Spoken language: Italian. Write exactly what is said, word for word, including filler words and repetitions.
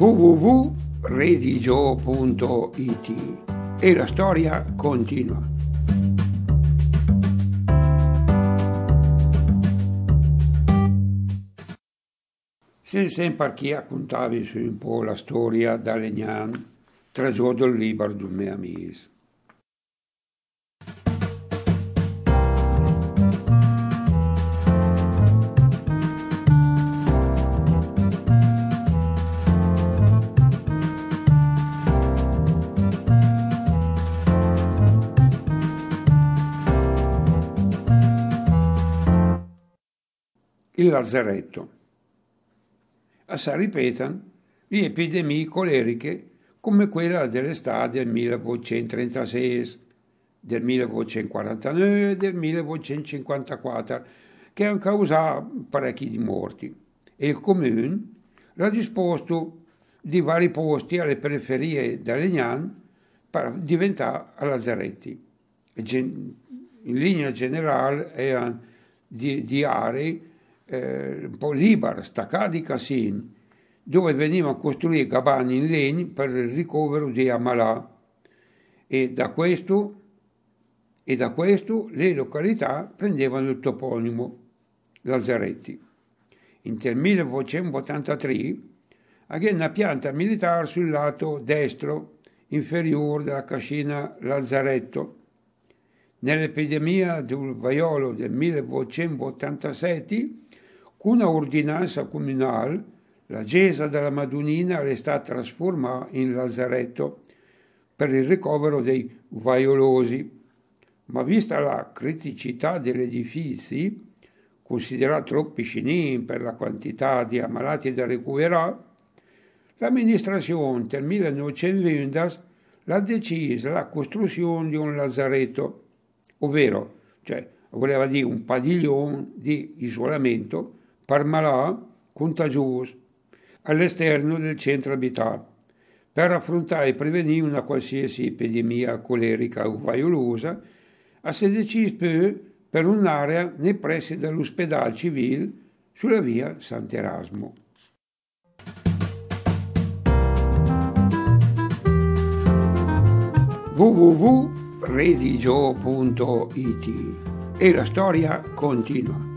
w w w punto redigio punto i t e la storia continua. Se sempre chi raccontavi su un po' la storia da Legnan, tre giorni del libro d'un mio amico. Il lazzaretto. A si ripetano le epidemie coleriche come quella dell'estate del millenovecentotrentasei, del millenovecentoquarantanove e del millenovecentocinquantaquattro, che hanno causato parecchi di morti. E il comune l'ha disposto di vari posti alle periferie da Legnan per diventare lazzaretti. In linea generale erano di, di aree Eh, un po' libera, staccati casini, dove venivano costruite cabane in legno per il ricovero di ammalati e da questo, e da questo le località prendevano il toponimo Lazzaretti. Nel millenovecentottantatré aveva una pianta militare sul lato destro inferiore della cascina Lazzaretto. Nell'epidemia del vaiolo del millenovecentottantasette, con una ordinanza comunale, la chiesa della Madonnina è stata trasformata in lazzaretto per il ricovero dei vaiolosi, ma vista la criticità degli edifici, considerati troppo piccini per la quantità di ammalati da recuperare, l'amministrazione del millenovecentoventi ha deciso la costruzione di un lazzaretto, ovvero, cioè, voleva dire un padiglione di isolamento per malati contagiosi all'esterno del centro abitato, per affrontare e prevenire una qualsiasi epidemia colerica o vaiolosa. Si è deciso poi per un'area nei pressi dell'ospedale civile sulla via Sant'Erasmo. w w w punto redigio punto i t e la storia continua.